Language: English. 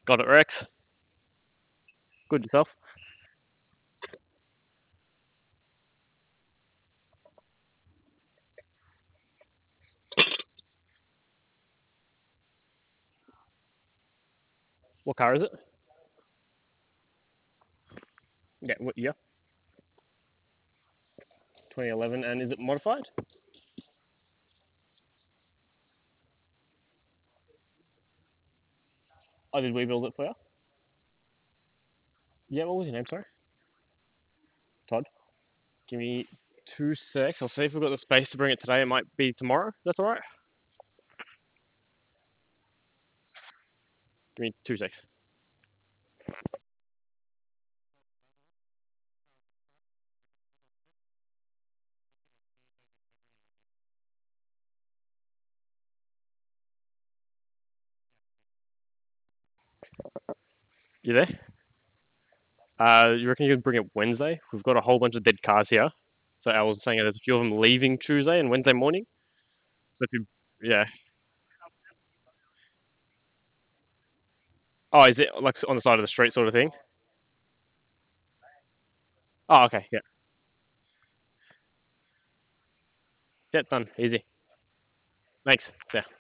Got it, Rex. Good yourself. What car is it? Yeah, what year? 2011. And is it modified? Oh, did we build it for you? Yeah, what was your name, sorry? Todd. Give me 2 secs. I'll see if we've got the space to bring it today. It might be tomorrow. That's all right. Give me 2 secs. You there? You reckon you can bring it Wednesday? We've got a whole bunch of dead cars here. So I was saying there's a few of them leaving Tuesday and Wednesday morning. So if you, yeah. Oh, is it like on the side of the street sort of thing? Oh, okay. Yeah. Yeah, done. Easy. Thanks. Yeah.